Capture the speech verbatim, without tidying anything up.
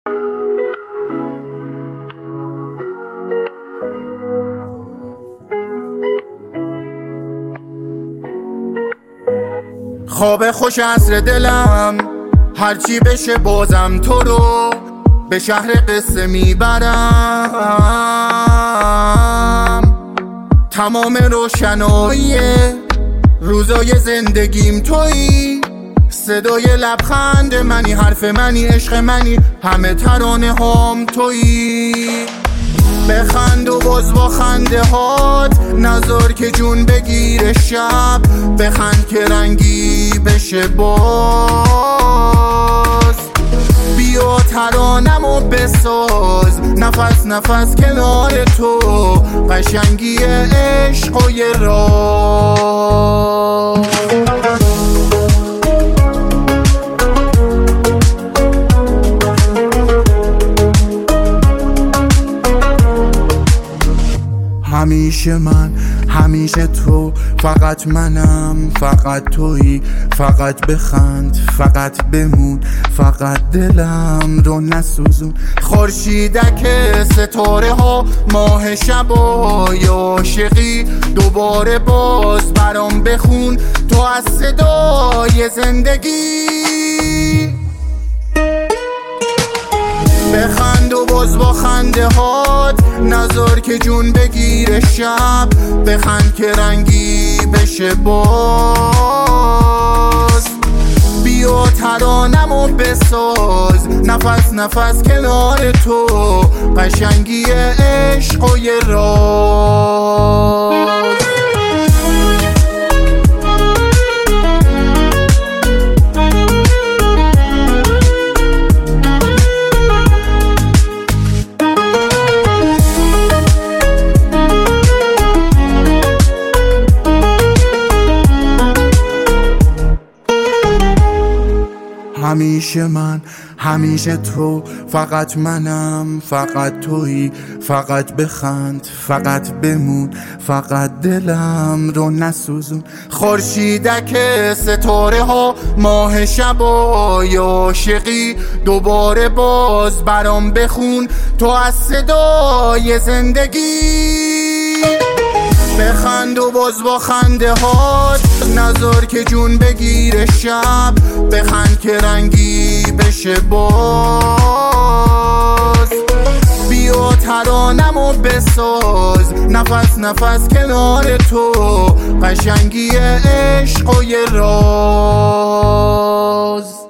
خواب خوش عصر دلم، هرچی بشه بازم تو رو به شهر قصه میبرم. تمام روشنایی روزای زندگیم تویی، صدای لبخند منی، حرف منی، عشق منی، همه ترانه هام تویی. بخند و باز با خنده هات، نذار که جون بگیره شب، بخند که رنگی بشه باز. بیا ترانم و بساز، نفس نفس کنار تو، قشنگی عشق و یه راز. همیشه من، همیشه تو، فقط منم، فقط تویی. فقط بخند، فقط بمون، فقط دلم رو نسوزون. خورشیدک ستاره ها، ماه شبای عاشقی، دوباره باز برام بخون تو از صدای زندگی. بخند و باز با خنده هات، نذار که جون بگیره شب، بخند که رنگی بشه باز. بیا ترانم و بساز، نفس نفس کنار تو، قشنگی عشق و یه راز. همیشه من، همیشه تو، فقط منم، فقط تویی. فقط بخند، فقط بمون، فقط دلم رو نسوزون. خورشیدک ستاره ها، ماه شبای عاشقی، دوباره باز برام بخون تو از صدای زندگی. بخند و باز با خنده هات، نذار که جون بگیره شب، بخند که رنگی بشه باز. بیا ترانم و بساز، نفس نفس کنار تو، قشنگی عشق و یه راز.